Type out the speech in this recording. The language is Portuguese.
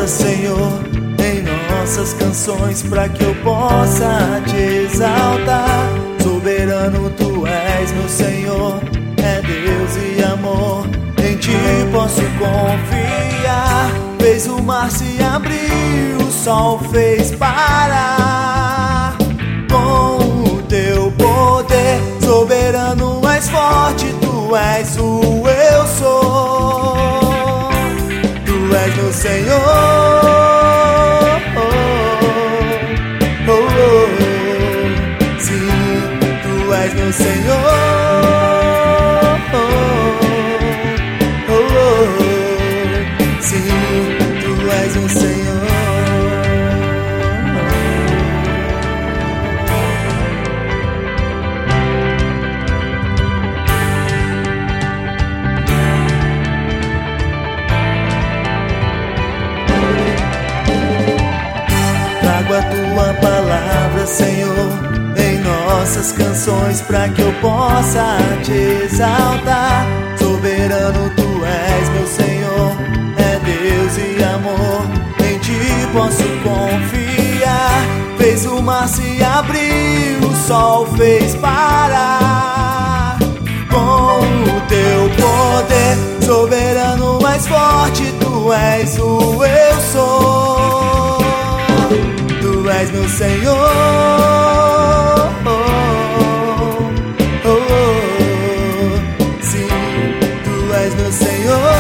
Senhor, em nossas canções, pra que eu possa te exaltar. Soberano tu és, meu Senhor, é Deus e amor, em ti posso confiar. Fez o mar se abrir, o sol fez parar. Com o teu poder, soberano és forte, tu és o eu sou. Tu és meu Senhor, oh, oh, oh. Sim, tu és meu Senhor, oh, oh, oh. Sim, tu és meu Senhor. Trago a tua palavra, Senhor, em nossas canções, pra que eu possa te exaltar. Soberano tu és, meu Senhor, é Deus e amor, em ti posso confiar. Fez o mar se abrir, o sol fez parar. Com o teu poder, soberano mais forte, tu és o eu sou. Tu és meu Senhor, oh, oh, oh. Sim, tu és meu Senhor.